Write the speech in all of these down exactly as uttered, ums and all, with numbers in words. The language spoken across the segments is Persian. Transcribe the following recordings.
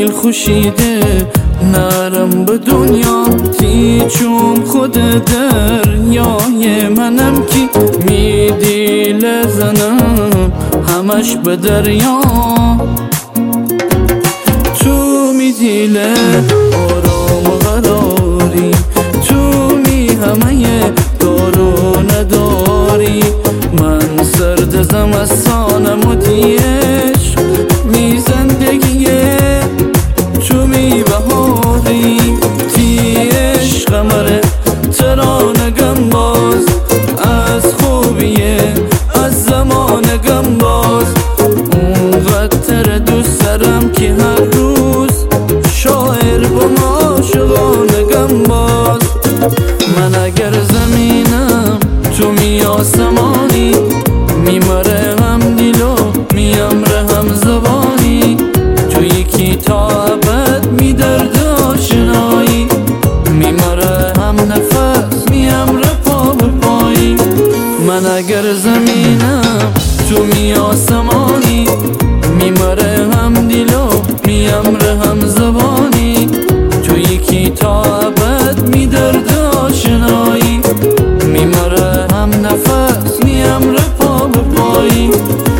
دل خوشیده نرم به دنیا تی چوم خود دریای منم کی میدی لزنم همش به دریا تو میدی له آرام و قراری تو می همه دارو نداری من سرد زمستانم و دیش می زندگیه تو می بهاری تی عشق مره ترانگم باز از خوبیه از زمانگم باز اونقدر دوست دارم که هر روز شاعر با معاشقانگم باز من اگر زمینم تو می آسمانی میمره هم دیلو میامره هم زبانی تو یکی تا ابد می درد آشنایی میمره هم نفس میامره پا به پایی من اگر زمینم تو می آسمانی میمره هم دیلو میامره هم زبانی تو یکی تا ابد می درد آشنایی میمره هم نفس میامره پا به پایی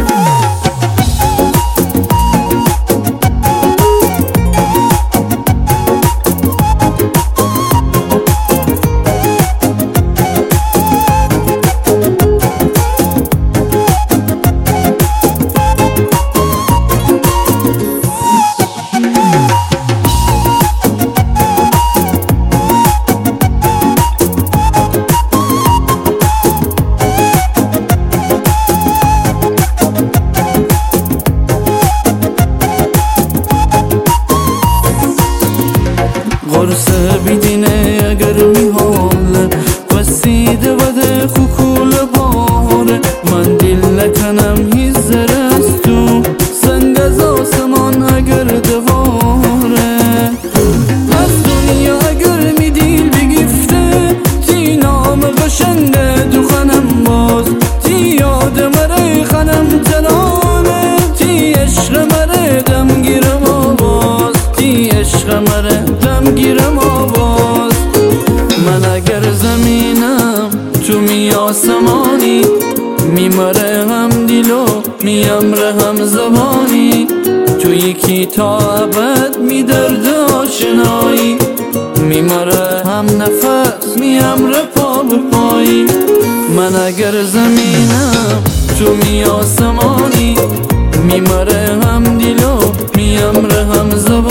قرصه بیدینه اگر میحاله وسیده وده خوکول باره من دیل نکنم هیز زرست تو سنگ از آسمان اگر دواره از دنیا اگر می دیل بگیفته تی نام قشنگه دو خنم باز تی یاد مره خنم ترانه تی عشق مره دم گیرم آواز تی عشق مره گیرم آواز من اگر زمینم تو می آسمانی میمره هم دیلو میامره هم زبانی تو یکی تا ابد می درد آشنایی میمره هم نفس میامره پا به پایی من اگر زمینم تو می آسمانی میمره هم دیلو میامره هم زبانی